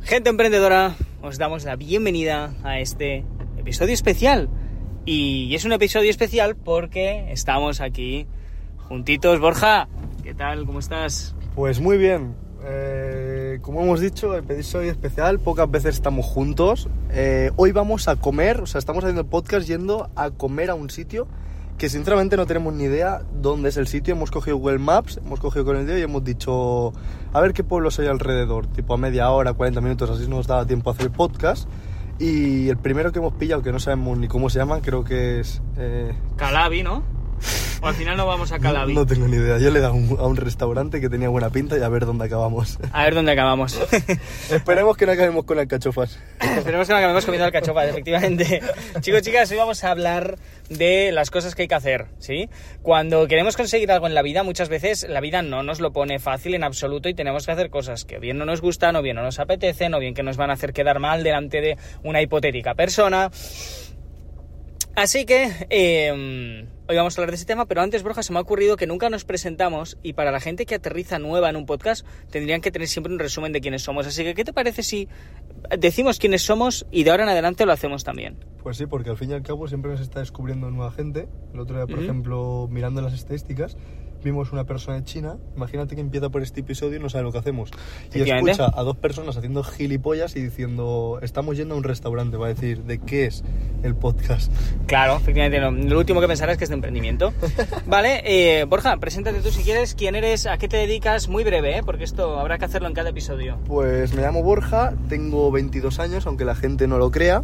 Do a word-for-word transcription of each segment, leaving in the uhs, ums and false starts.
Gente emprendedora, os damos la bienvenida a este episodio especial. Y es un episodio especial porque estamos aquí juntitos. Borja, ¿qué tal? ¿Cómo estás? Pues muy bien. Eh, como hemos dicho, episodio especial, pocas veces estamos juntos. Eh, hoy vamos a comer, o sea, estamos haciendo el podcast yendo a comer a un sitio que sinceramente no tenemos ni idea dónde es el sitio. Hemos cogido Google Maps, hemos cogido con el dedo y hemos dicho a ver qué pueblos hay alrededor, tipo a media hora, cuarenta minutos, así nos da tiempo a hacer el podcast. Y el primero que hemos pillado, que no sabemos ni cómo se llama, creo que es... Eh... Calabi, ¿no? O al final no vamos a Calabi. No, no tengo ni idea. Yo le he dado un, a un restaurante que tenía buena pinta y a ver dónde acabamos. A ver dónde acabamos. Esperemos que no acabemos con alcachofas. Esperemos que no acabemos comiendo alcachofas, efectivamente. Chicos, chicas, hoy vamos a hablar de las cosas que hay que hacer, ¿sí? Cuando queremos conseguir algo en la vida, muchas veces la vida no nos lo pone fácil en absoluto y tenemos que hacer cosas que o bien no nos gustan, o bien no nos apetecen, o bien que nos van a hacer quedar mal delante de una hipotética persona. Así que eh, hoy vamos a hablar de ese tema, pero antes, Borja, se me ha ocurrido que nunca nos presentamos y para la gente que aterriza nueva en un podcast tendrían que tener siempre un resumen de quiénes somos. Así que, ¿qué te parece si decimos quiénes somos y de ahora en adelante lo hacemos también? Pues sí, porque al fin y al cabo siempre nos está descubriendo nueva gente. El otro día, por uh-huh. ejemplo, mirando las estadísticas, vimos una persona de China. Imagínate que empieza por este episodio y no sabe lo que hacemos. Y escucha a dos personas haciendo gilipollas y diciendo, estamos yendo a un restaurante. Va a decir, ¿de qué es el podcast? Claro, efectivamente. No. Lo último que pensarás es que es de emprendimiento. Vale, eh, Borja, preséntate tú si quieres. ¿Quién eres? ¿A qué te dedicas? Muy breve, ¿eh? Porque esto habrá que hacerlo en cada episodio. Pues me llamo Borja, tengo veintidós años, aunque la gente no lo crea.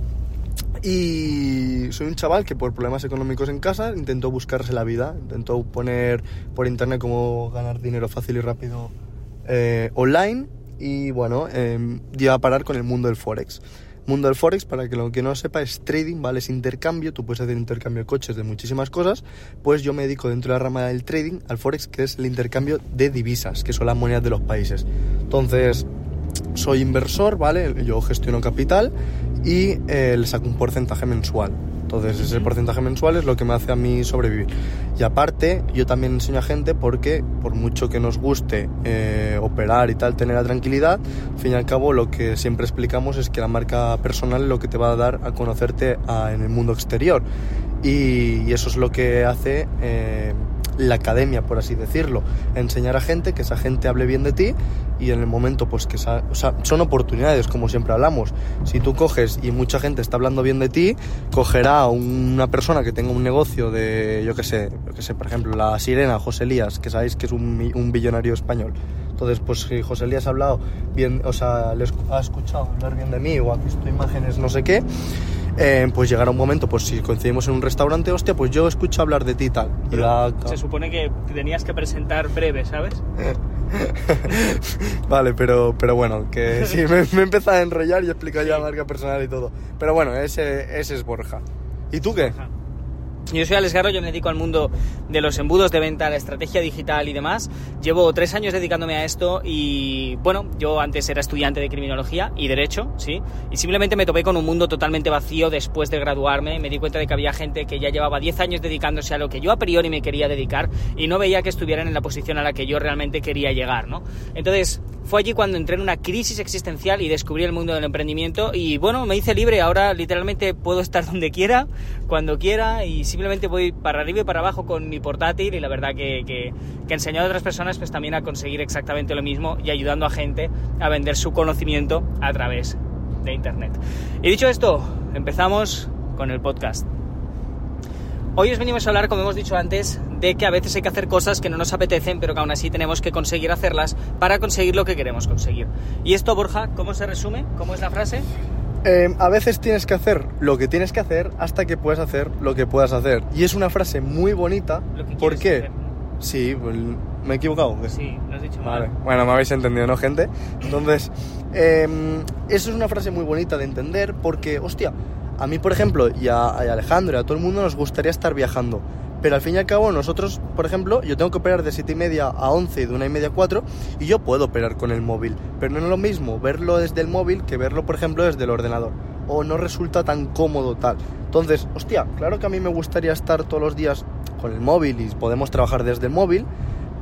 Y soy un chaval que por problemas económicos en casa intentó buscarse la vida, intentó poner por internet cómo ganar dinero fácil y rápido eh, online y bueno, eh, dio a parar con el mundo del Forex. Mundo del Forex, para que lo que no sepa, es trading, ¿vale? Es intercambio, tú puedes hacer intercambio de coches, de muchísimas cosas, pues yo me dedico dentro de la rama del trading al Forex, que es el intercambio de divisas, que son las monedas de los países. Entonces, soy inversor, ¿vale? Yo gestiono capital y eh, le saco un porcentaje mensual. Entonces ese porcentaje mensual es lo que me hace a mí sobrevivir. Y aparte, yo también enseño a gente porque por mucho que nos guste eh, operar y tal, tener la tranquilidad, al fin y al cabo lo que siempre explicamos es que la marca personal es lo que te va a dar a conocerte a, en el mundo exterior. Y, y eso es lo que hace... Eh, la academia, por así decirlo, enseñar a gente, que esa gente hable bien de ti y en el momento pues que esa, o sea, son oportunidades, como siempre hablamos. Si tú coges y mucha gente está hablando bien de ti, cogerá a una persona que tenga un negocio de, yo qué sé, yo qué sé, por ejemplo, la Sirena, José Elías, que sabéis que es un, un billonario español. Entonces, pues si José Elías ha hablado bien, o sea, les ha escuchado hablar bien de mí o ha visto imágenes, no sé qué, Eh, pues llegará un momento, pues si coincidimos en un restaurante, hostia, pues yo escucho hablar de ti y tal. Y la... Se supone que tenías que presentar breve, ¿sabes? Vale, pero, pero bueno, que sí, me, me he empezado a enrollar y he explicado ya la marca personal y todo. Pero bueno, ese, ese es Borja. ¿Y tú qué? Borja. Yo soy Alex Garro, yo me dedico al mundo de los embudos de venta, la estrategia digital y demás. Llevo tres años dedicándome a esto y, bueno, yo antes era estudiante de criminología y derecho, ¿sí? Y simplemente me topé con un mundo totalmente vacío después de graduarme. Me di cuenta de que había gente que ya llevaba diez años dedicándose a lo que yo a priori me quería dedicar y no veía que estuvieran en la posición a la que yo realmente quería llegar, ¿no? Entonces, fue allí cuando entré en una crisis existencial y descubrí el mundo del emprendimiento y, bueno, me hice libre. Ahora literalmente puedo estar donde quiera, cuando quiera y simplemente voy para arriba y para abajo con mi portátil y la verdad que, que, que enseñado a otras personas pues también a conseguir exactamente lo mismo y ayudando a gente a vender su conocimiento a través de internet. Y dicho esto, empezamos con el podcast. Hoy os venimos a hablar, como hemos dicho antes, de que a veces hay que hacer cosas que no nos apetecen, pero que aún así tenemos que conseguir hacerlas para conseguir lo que queremos conseguir. Y esto, Borja, ¿cómo se resume? ¿Cómo es la frase? Eh, a veces tienes que hacer lo que tienes que hacer hasta que puedas hacer lo que puedas hacer. Y es una frase muy bonita. ¿Por qué? Hacer, ¿no? Sí, pues, ¿me he equivocado? Sí, lo has dicho vale. mal. Bueno, me habéis entendido, ¿no, gente? Entonces, eh, eso es una frase muy bonita de entender porque, hostia, a mí, por ejemplo, y a, a Alejandro y a todo el mundo nos gustaría estar viajando. Pero al fin y al cabo nosotros, por ejemplo, yo tengo que operar de siete y media a once y de una y media a cuatro y yo puedo operar con el móvil, pero no es lo mismo verlo desde el móvil que verlo, por ejemplo, desde el ordenador, o no resulta tan cómodo tal. Entonces, hostia, claro que a mí me gustaría estar todos los días con el móvil y podemos trabajar desde el móvil,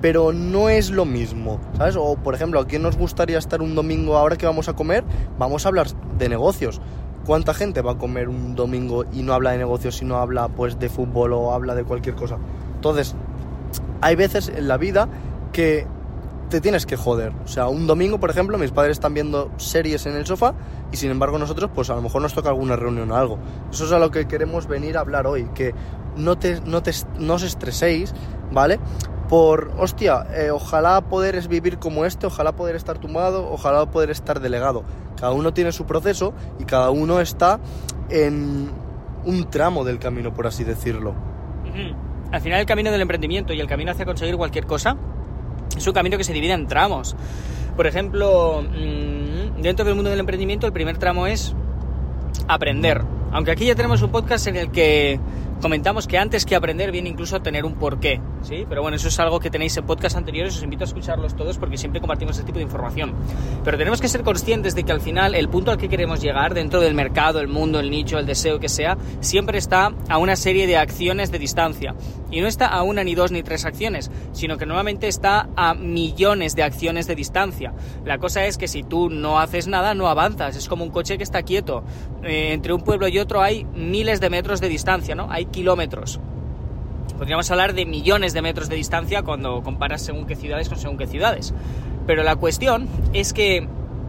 pero no es lo mismo, ¿sabes? O, por ejemplo, ¿a quién nos gustaría estar un domingo ahora que vamos a comer? Vamos a hablar de negocios. ¿Cuánta gente va a comer un domingo y no habla de negocios, sino habla, pues, de fútbol o habla de cualquier cosa? Entonces, hay veces en la vida que te tienes que joder. O sea, un domingo, por ejemplo, mis padres están viendo series en el sofá y, sin embargo, nosotros, pues, a lo mejor nos toca alguna reunión o algo. Eso es a lo que queremos venir a hablar hoy, que no te, no te, no os estreséis, ¿vale? Por, hostia, eh, ojalá poder vivir como este, ojalá poder estar tumbado, ojalá poder estar delegado. Cada uno tiene su proceso y cada uno está en un tramo del camino, por así decirlo. Uh-huh. Al final, el camino del emprendimiento y el camino hacia conseguir cualquier cosa es un camino que se divide en tramos. Por ejemplo, dentro del mundo del emprendimiento, el primer tramo es aprender. Aunque aquí ya tenemos un podcast en el que comentamos que antes que aprender viene incluso a tener un porqué, ¿sí? Pero bueno, eso es algo que tenéis en podcasts anteriores, os invito a escucharlos todos porque siempre compartimos este tipo de información. Pero tenemos que ser conscientes de que al final el punto al que queremos llegar dentro del mercado, el mundo, el nicho, el deseo que sea, siempre está a una serie de acciones de distancia. Y no está a una, ni dos, ni tres acciones, sino que normalmente está a millones de acciones de distancia. La cosa es que si tú no haces nada, no avanzas. Es como un coche que está quieto. Eh, entre un pueblo y otro hay miles de metros de distancia, ¿no? Hay kilómetros. Podríamos hablar de millones de metros de distancia cuando comparas según qué ciudades con según qué ciudades. Pero la cuestión es que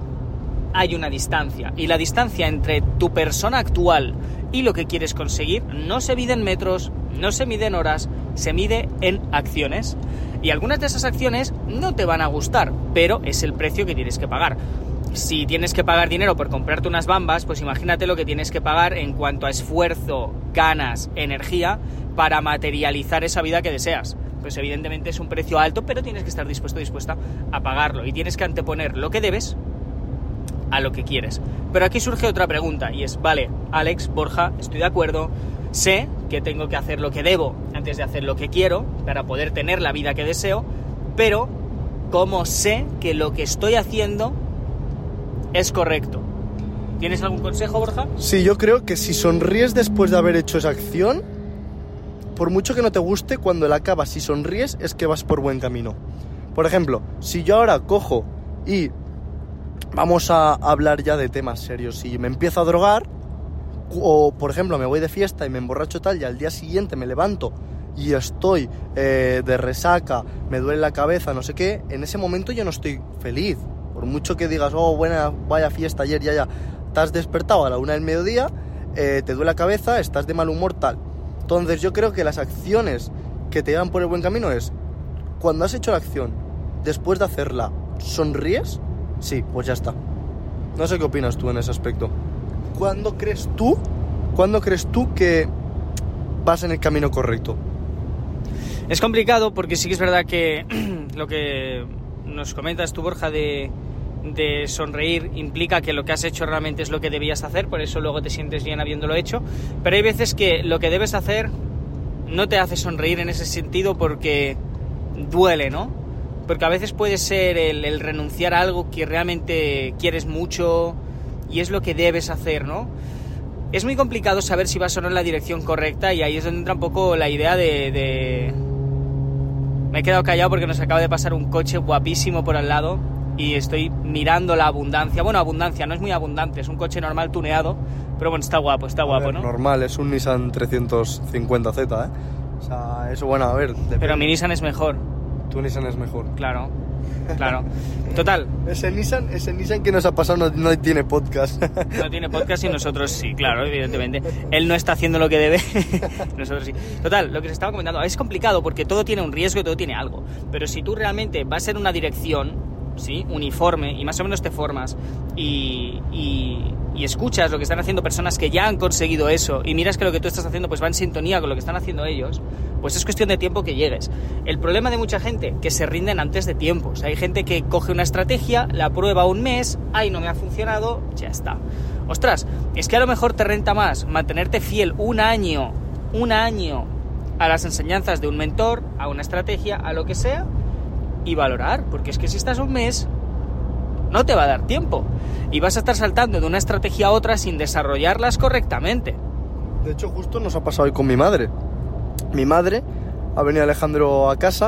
hay una distancia. Y la distancia entre tu persona actual y lo que quieres conseguir no se mide en metros, no se mide en horas, se mide en acciones. Y algunas de esas acciones no te van a gustar, pero es el precio que tienes que pagar. Si tienes que pagar dinero por comprarte unas bambas, pues imagínate lo que tienes que pagar en cuanto a esfuerzo, ganas, energía para materializar esa vida que deseas. Pues evidentemente es un precio alto, pero tienes que estar dispuesto, dispuesta a pagarlo. Y tienes que anteponer lo que debes a lo que quieres. Pero aquí surge otra pregunta y es, vale, Alex, Borja, estoy de acuerdo, sé que tengo que hacer lo que debo antes de hacer lo que quiero para poder tener la vida que deseo, pero ¿cómo sé que lo que estoy haciendo es correcto? ¿Tienes algún consejo, Borja? Sí, yo creo que si sonríes después de haber hecho esa acción, por mucho que no te guste, cuando la acabas y sonríes es que vas por buen camino. Por ejemplo, si yo ahora cojo y vamos a hablar ya de temas serios, si me empiezo a drogar, o por ejemplo me voy de fiesta y me emborracho tal y al día siguiente me levanto y estoy eh, de resaca, me duele la cabeza, no sé qué, en ese momento yo no estoy feliz. Por mucho que digas, oh, buena, vaya fiesta ayer, ya, ya, te has despertado a la una del mediodía, eh, te duele la cabeza, estás de mal humor, tal. Entonces yo creo que las acciones que te llevan por el buen camino es, cuando has hecho la acción, después de hacerla, ¿sonríes? Sí, pues ya está. No sé qué opinas tú en ese aspecto. ¿Cuándo crees tú, cuándo crees tú que vas en el camino correcto? Es complicado porque sí que es verdad que lo que nos comentas tú, Borja, de, de sonreír implica que lo que has hecho realmente es lo que debías hacer, por eso luego te sientes bien habiéndolo hecho, pero hay veces que lo que debes hacer no te hace sonreír en ese sentido porque duele, ¿no? Porque a veces puede ser el, el renunciar a algo que realmente quieres mucho y es lo que debes hacer, ¿no? Es muy complicado saber si vas o no en la dirección correcta y ahí es donde entra un poco la idea de... de... Me he quedado callado porque nos acaba de pasar un coche guapísimo por al lado y estoy mirando la abundancia. Bueno, abundancia, no es muy abundante, es un coche normal tuneado, pero bueno, está guapo, está guapo, ver, ¿no? Normal, es un Nissan trescientos cincuenta Z, ¿eh? O sea, eso, bueno, a ver... Depende. Pero mi Nissan es mejor. Tu Nissan es mejor. Claro, claro. Total. Ese Nissan, ese Nissan que nos ha pasado no, no tiene podcast. No tiene podcast y nosotros sí, claro, evidentemente. Él no está haciendo lo que debe, nosotros sí. Total, lo que se estaba comentando, es complicado porque todo tiene un riesgo y todo tiene algo. Pero si tú realmente vas en una dirección, ¿sí?, uniforme y más o menos te formas y, y, y escuchas lo que están haciendo personas que ya han conseguido eso y miras que lo que tú estás haciendo pues va en sintonía con lo que están haciendo ellos, pues es cuestión de tiempo que llegues. El problema de mucha gente, que se rinden antes de tiempo. O sea, hay gente que coge una estrategia, la prueba un mes, ay, no me ha funcionado, ya está. Ostras, es que a lo mejor te renta más mantenerte fiel un año, un año a las enseñanzas de un mentor, a una estrategia, a lo que sea, y valorar, porque es que si estás un mes, no te va a dar tiempo. Y vas a estar saltando de una estrategia a otra sin desarrollarlas correctamente. De hecho, justo nos ha pasado hoy con mi madre. Mi madre ha venido Alejandro a casa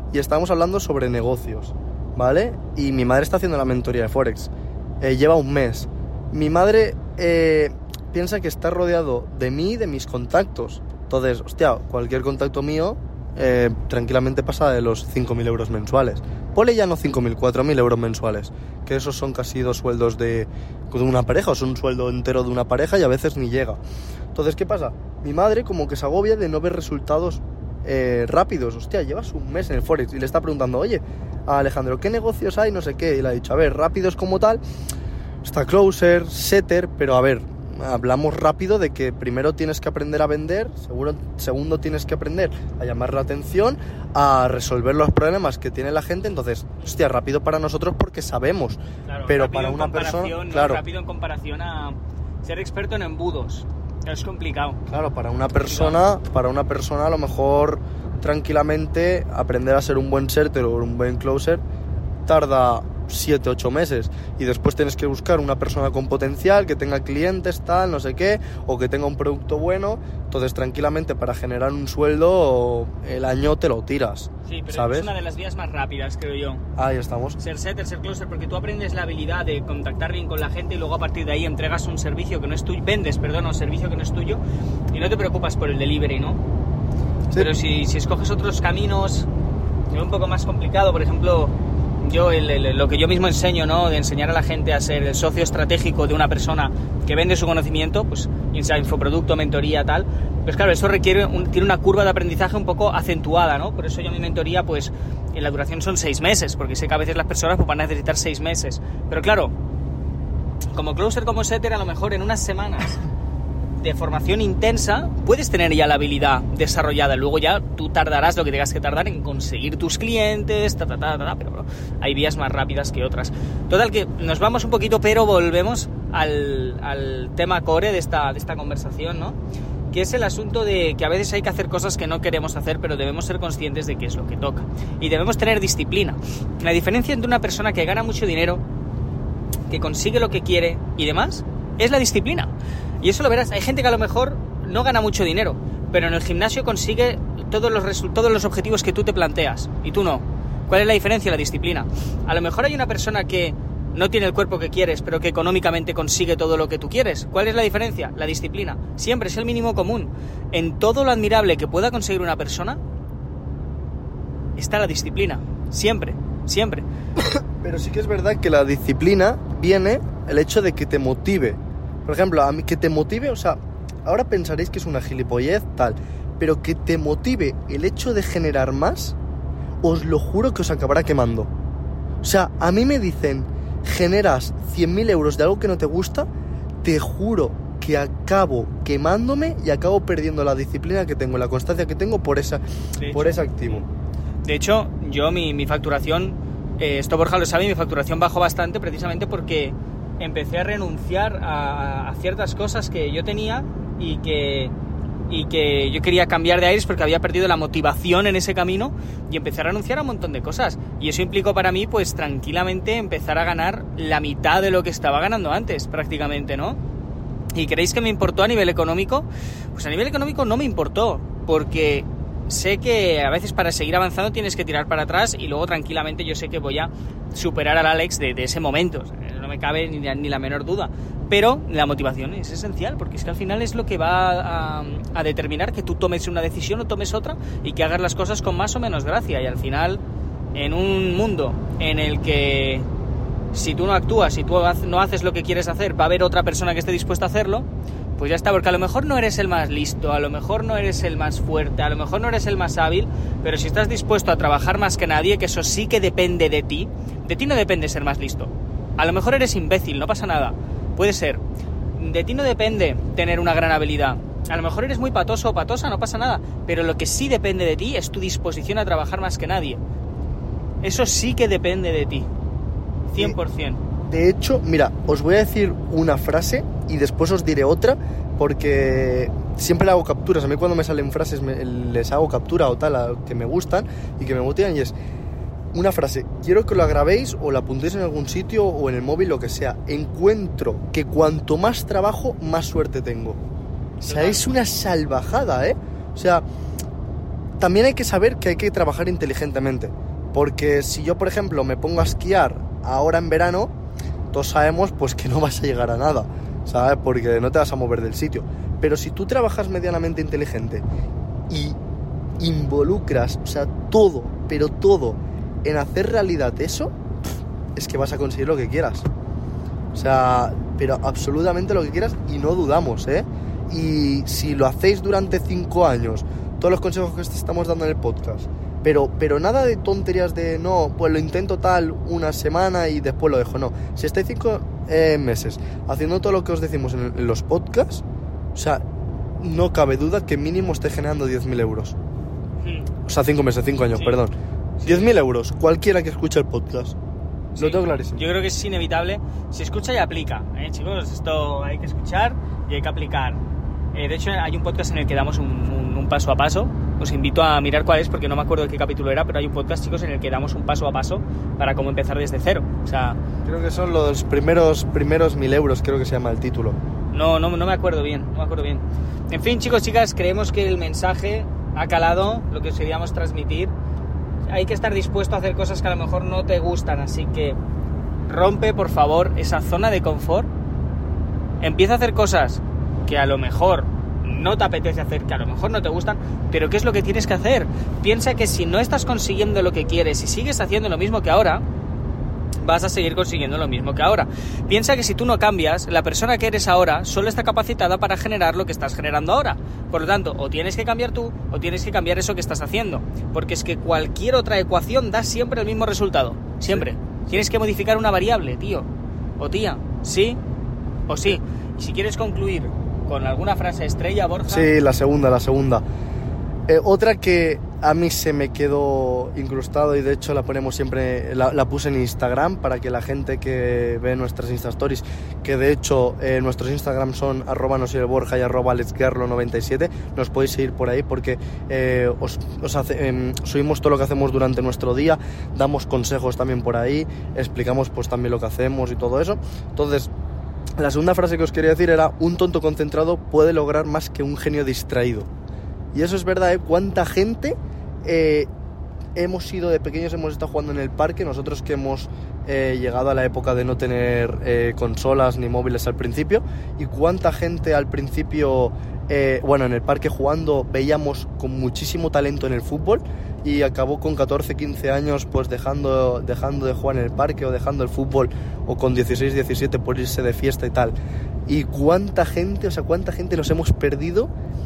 y estábamos hablando sobre negocios, ¿vale? Y mi madre está haciendo la mentoría de Forex. Eh, lleva un mes. Mi madre eh, piensa que está rodeado de mí y de mis contactos. Entonces, hostia, cualquier contacto mío eh, tranquilamente pasa de los cinco mil euros mensuales. Ponle ya no cinco mil, cuatro mil euros mensuales, que esos son casi dos sueldos de, de una pareja, o son un sueldo entero de una pareja y a veces ni llega. Entonces, ¿qué pasa? Mi madre como que se agobia de no ver resultados eh, rápidos. Hostia, llevas un mes en el Forex y le está preguntando, oye, a Alejandro, ¿qué negocios hay? No sé qué. Y le ha dicho, a ver, rápidos como tal, está Closer, Setter, pero a ver, hablamos rápido de que primero tienes que aprender a vender, seguro, segundo tienes que aprender a llamar la atención, a resolver los problemas que tiene la gente. Entonces, hostia, rápido para nosotros porque sabemos, claro, pero para una persona, ¿no? claro, rápido en comparación a ser experto en embudos, es complicado. Claro, para una persona, para una persona a lo mejor tranquilamente aprender a ser un buen setter o un buen closer tarda siete, ocho meses, y después tienes que buscar una persona con potencial, que tenga clientes, tal, no sé qué, o que tenga un producto bueno. Entonces tranquilamente para generar un sueldo el año te lo tiras. Sí, pero ¿sabes? Es una de las vías más rápidas, creo yo. Ahí estamos. Ser setter, ser closer, porque tú aprendes la habilidad de contactar bien con la gente y luego a partir de ahí entregas un servicio que no es tuyo, vendes, perdón, un servicio que no es tuyo y no te preocupas por el delivery, ¿no? Sí. Pero si, si escoges otros caminos, es un poco más complicado. Por ejemplo, yo el, el, lo que yo mismo enseño, ¿no? De enseñar a la gente a ser el socio estratégico de una persona que vende su conocimiento, pues infoproducto, mentoría, tal. Pues claro, eso requiere un, tiene una curva de aprendizaje un poco acentuada, ¿no? Por eso yo mi mentoría, pues en la duración son seis meses, porque sé que a veces las personas pues, van a necesitar seis meses. Pero claro, como closer, como setter, a lo mejor en unas semanas de formación intensa puedes tener ya la habilidad desarrollada. Luego ya tú tardarás lo que tengas que tardar en conseguir tus clientes, ta, ta, ta, ta, ta, pero bueno, hay vías más rápidas que otras. Total, que nos vamos un poquito, pero volvemos al, al tema core de esta, de esta conversación, ¿no? Que es el asunto de que a veces hay que hacer cosas que no queremos hacer, pero debemos ser conscientes de que es lo que toca. Y debemos tener disciplina. La diferencia entre una persona que gana mucho dinero, que consigue lo que quiere y demás, es la disciplina. Y eso lo verás, hay gente que a lo mejor no gana mucho dinero, pero en el gimnasio consigue todos los, resu- todos los objetivos que tú te planteas, y tú no. ¿Cuál es la diferencia? La disciplina. A lo mejor hay una persona que no tiene el cuerpo que quieres, pero que económicamente consigue todo lo que tú quieres. ¿Cuál es la diferencia? La disciplina. Siempre es el mínimo común. En todo lo admirable que pueda conseguir una persona, está la disciplina. Siempre, siempre. Pero sí que es verdad que la disciplina viene el hecho de que te motive. Por ejemplo, a mí que te motive, o sea, ahora pensaréis que es una gilipollez, tal, pero que te motive el hecho de generar más, os lo juro que os acabará quemando. O sea, a mí me dicen, generas cien mil euros de algo que no te gusta, te juro que acabo quemándome y acabo perdiendo la disciplina que tengo, la constancia que tengo por, esa, por ese activo. De hecho, yo mi, mi facturación, eh, esto Borja lo sabe, mi facturación bajó bastante precisamente porque empecé a renunciar a, a ciertas cosas que yo tenía y que, y que yo quería cambiar de aires porque había perdido la motivación en ese camino, y empecé a renunciar a un montón de cosas. Y eso implicó para mí, pues tranquilamente, empezar a ganar la mitad de lo que estaba ganando antes, prácticamente, ¿no? ¿Y creéis que me importó a nivel económico? Pues a nivel económico no me importó, porque sé que a veces para seguir avanzando tienes que tirar para atrás, y luego tranquilamente yo sé que voy a superar al Alex de, de ese momento. No me cabe ni, ni la menor duda. Pero la motivación es esencial, porque es que al final es lo que va a, a determinar que tú tomes una decisión o tomes otra, y que hagas las cosas con más o menos gracia. Y al final, en un mundo en el que si tú no actúas, si tú no haces lo que quieres hacer, va a haber otra persona que esté dispuesta a hacerlo, pues ya está, porque a lo mejor no eres el más listo, a lo mejor no eres el más fuerte, a lo mejor no eres el más hábil, pero si estás dispuesto a trabajar más que nadie, que eso sí que depende de ti, de ti no depende ser más listo. A lo mejor eres imbécil, no pasa nada, puede ser. De ti no depende tener una gran habilidad. A lo mejor eres muy patoso o patosa, no pasa nada, pero lo que sí depende de ti es tu disposición a trabajar más que nadie. Eso sí que depende de ti, cien por ciento. De hecho, mira, os voy a decir una frase y después os diré otra, porque siempre le hago capturas. A mí cuando me salen frases me, les hago captura o tal, a, que me gustan y que me motivan, y es una frase, quiero que lo grabéis o la apuntéis en algún sitio o en el móvil, lo que sea. Encuentro que cuanto más trabajo, más suerte tengo. O sea, es una salvajada, ¿eh? O sea, también hay que saber que hay que trabajar inteligentemente. Porque si yo, por ejemplo, me pongo a esquiar ahora en verano, todos sabemos pues que no vas a llegar a nada, ¿sabes? Porque no te vas a mover del sitio. Pero si tú trabajas medianamente inteligente y involucras, o sea, todo, pero todo, en hacer realidad eso, es que vas a conseguir lo que quieras. O sea, pero absolutamente lo que quieras y no dudamos, ¿eh? Y si lo hacéis durante cinco años, todos los consejos que te estamos dando en el podcast, pero, pero nada de tonterías de no, pues lo intento tal una semana y después lo dejo, no. Si estáis cinco eh, meses haciendo todo lo que os decimos en, en los podcasts, o sea, no cabe duda que mínimo esté generando diez mil euros. Hmm. O sea, cinco meses, cinco años, sí. Perdón. Sí. diez mil euros, cualquiera que escuche el podcast. Sí. Lo tengo clarísimo. Yo creo que es inevitable. Se escucha y aplica, ¿eh, chicos? Esto hay que escuchar y hay que aplicar. Eh, de hecho, hay un podcast en el que damos un, un, un paso a paso. Os invito a mirar cuál es, porque no me acuerdo de qué capítulo era, pero hay un podcast, chicos, en el que damos un paso a paso para cómo empezar desde cero. O sea, creo que son los primeros primeros mil euros, creo que se llama el título. No, no, no me acuerdo bien, no me acuerdo bien. En fin, chicos, chicas, creemos que el mensaje ha calado, lo que os queríamos transmitir. Hay que estar dispuesto a hacer cosas que a lo mejor no te gustan, así que rompe, por favor, esa zona de confort. Empieza a hacer cosas que a lo mejor no te apetece hacer, que a lo mejor no te gustan, pero ¿qué es lo que tienes que hacer? Piensa que si no estás consiguiendo lo que quieres y sigues haciendo lo mismo que ahora, vas a seguir consiguiendo lo mismo que ahora. Piensa que si tú no cambias, la persona que eres ahora solo está capacitada para generar lo que estás generando ahora. Por lo tanto, o tienes que cambiar tú, o tienes que cambiar eso que estás haciendo. Porque es que cualquier otra ecuación da siempre el mismo resultado. Siempre. Sí. Tienes que modificar una variable, tío. O tía. Sí o sí. Y si quieres concluir con alguna frase estrella, Borja. Sí, la segunda, la segunda. Eh, otra que a mí se me quedó incrustado y de hecho la ponemos siempre, la, la puse en Instagram para que la gente que ve nuestras Insta Stories, que de hecho eh, nuestros Instagram son arroba no soy el Borja y arroba letsguerlo noventa y siete, nos podéis seguir por ahí porque eh, os, os hace, eh, subimos todo lo que hacemos durante nuestro día, damos consejos también por ahí, explicamos pues también lo que hacemos y todo eso. Entonces, la segunda frase que os quería decir era: un tonto concentrado puede lograr más que un genio distraído. Y eso es verdad, ¿eh? ¿Cuánta gente eh, hemos ido de pequeños, hemos estado jugando en el parque? Nosotros que hemos eh, llegado a la época de no tener eh, consolas ni móviles al principio. ¿Y cuánta gente al principio, eh, bueno, en el parque jugando, veíamos con muchísimo talento en el fútbol? Y acabó con catorce, quince años pues dejando, dejando de jugar en el parque o dejando el fútbol, o con dieciséis, diecisiete por irse de fiesta y tal. Y cuánta gente, o sea, cuánta gente nos hemos perdido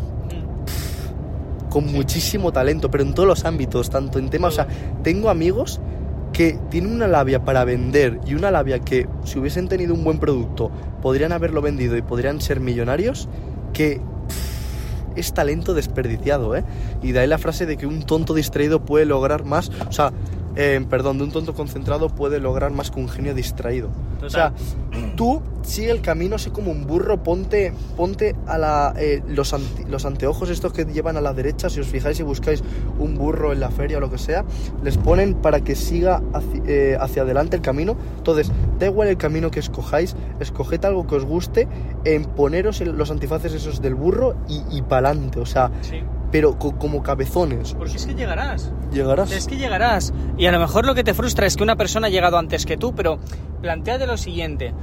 con muchísimo talento, pero en todos los ámbitos, tanto en temas, o sea, tengo amigos que tienen una labia para vender y una labia que, si hubiesen tenido un buen producto, podrían haberlo vendido y podrían ser millonarios, que pff, es talento desperdiciado, ¿eh? Y de ahí la frase de que un tonto distraído puede lograr más, o sea, eh, perdón, de un tonto concentrado puede lograr más que un genio distraído. Total. O sea, tú sigue el camino, sé como un burro, ponte, ponte a la, eh, los, ante, los anteojos estos que llevan a la derecha, si os fijáis y buscáis un burro en la feria o lo que sea, les ponen para que siga hacia, eh, hacia adelante el camino. Entonces, da igual el camino que escojáis, escoged algo que os guste, en poneros los antifaces esos del burro y, y pa'lante, o sea... Sí. Pero co- como cabezones. Porque es que llegarás. Llegarás. Es que llegarás. Y a lo mejor lo que te frustra es que una persona ha llegado antes que tú, pero plantéate lo siguiente.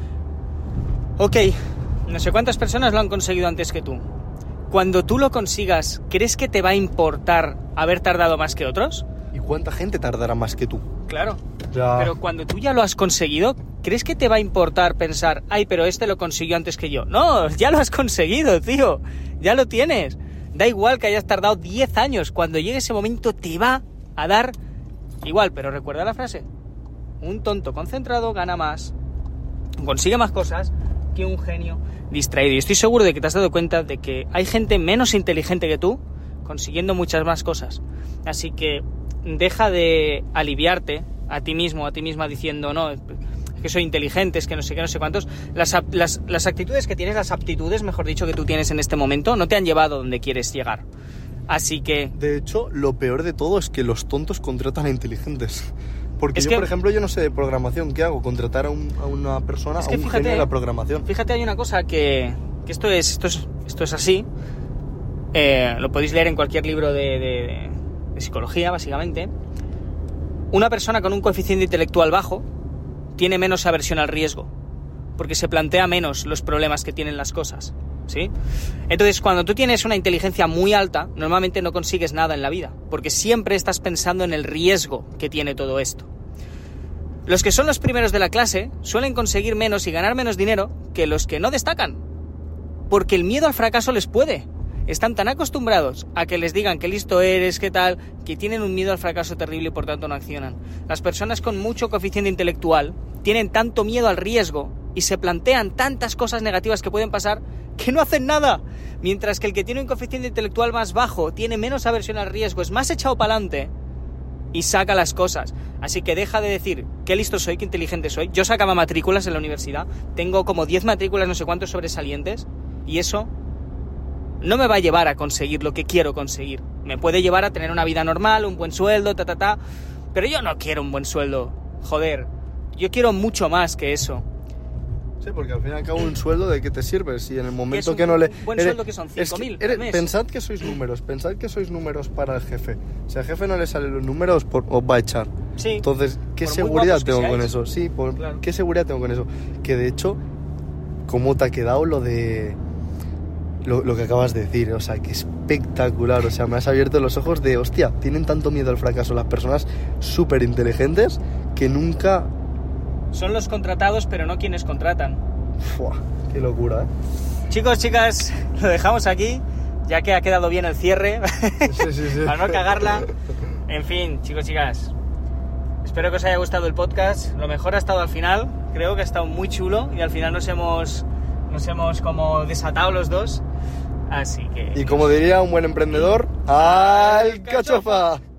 Ok, no sé cuántas personas lo han conseguido antes que tú. Cuando tú lo consigas, ¿crees que te va a importar haber tardado más que otros? ¿Y cuánta gente tardará más que tú? Claro. Ya. Pero cuando tú ya lo has conseguido, ¿crees que te va a importar pensar, ay, pero este lo consiguió antes que yo? No, ya lo has conseguido, tío. Ya lo tienes. Da igual que hayas tardado diez años, cuando llegue ese momento te va a dar igual, pero recuerda la frase: un tonto concentrado gana más, consigue más cosas que un genio distraído. Y estoy seguro de que te has dado cuenta de que hay gente menos inteligente que tú consiguiendo muchas más cosas. Así que deja de aliviarte a ti mismo, a ti misma diciendo, no, que soy inteligente, es que no sé qué, no sé cuántos. Las, las, las actitudes que tienes, las aptitudes, mejor dicho, que tú tienes en este momento, no te han llevado donde quieres llegar. Así que... De hecho, lo peor de todo es que los tontos contratan a inteligentes. Porque es yo, que, por ejemplo, yo no sé de programación. ¿Qué hago? Contratar a, un, a una persona, es que a un fíjate, genio de la programación. Fíjate, hay una cosa que, que esto es esto es, esto es así. Eh, lo podéis leer en cualquier libro de, de, de psicología básicamente, una persona con un coeficiente intelectual bajo tiene menos aversión al riesgo, porque se plantea menos los problemas que tienen las cosas, ¿sí? Entonces, cuando tú tienes una inteligencia muy alta, normalmente no consigues nada en la vida, porque siempre estás pensando en el riesgo que tiene todo esto. Los que son los primeros de la clase suelen conseguir menos y ganar menos dinero que los que no destacan, porque el miedo al fracaso les puede. Están tan acostumbrados a que les digan que listo eres, qué tal, que tienen un miedo al fracaso terrible y por tanto no accionan. Las personas con mucho coeficiente intelectual tienen tanto miedo al riesgo y se plantean tantas cosas negativas que pueden pasar que no hacen nada. Mientras que el que tiene un coeficiente intelectual más bajo tiene menos aversión al riesgo, es más echado para adelante y saca las cosas. Así que deja de decir qué listo soy, qué inteligente soy. Yo sacaba matrículas en la universidad, tengo como diez matrículas, no sé cuántos sobresalientes, y eso no me va a llevar a conseguir lo que quiero conseguir. Me puede llevar a tener una vida normal, un buen sueldo, ta, ta, ta, pero yo no quiero un buen sueldo. Joder, yo quiero mucho más que eso. Sí, porque al fin y al cabo un sueldo ¿de qué te sirve? Si en el momento un, que no le... Un buen eres, sueldo que son cinco mil al mes. Pensad que sois números, pensad que sois números para el jefe. Si al jefe no le salen los números, por, os va a echar. Sí. Entonces, ¿qué seguridad tengo con eso? Sí, por, claro. ¿Qué seguridad tengo con eso? Que de hecho, ¿cómo te ha quedado lo de... Lo, lo que acabas de decir? O sea, que espectacular. O sea, me has abierto los ojos de, hostia, tienen tanto miedo al fracaso las personas súper inteligentes que nunca... Son los contratados, pero no quienes contratan. Fua, qué locura, ¿eh? Chicos, chicas, lo dejamos aquí, ya que ha quedado bien el cierre, sí, sí, sí. para no cagarla. En fin, chicos, chicas, espero que os haya gustado el podcast. Lo mejor ha estado al final, creo que ha estado muy chulo y al final nos hemos, nos hemos como desatado los dos. Así que... Y como diría un buen emprendedor, ¡al cachofa!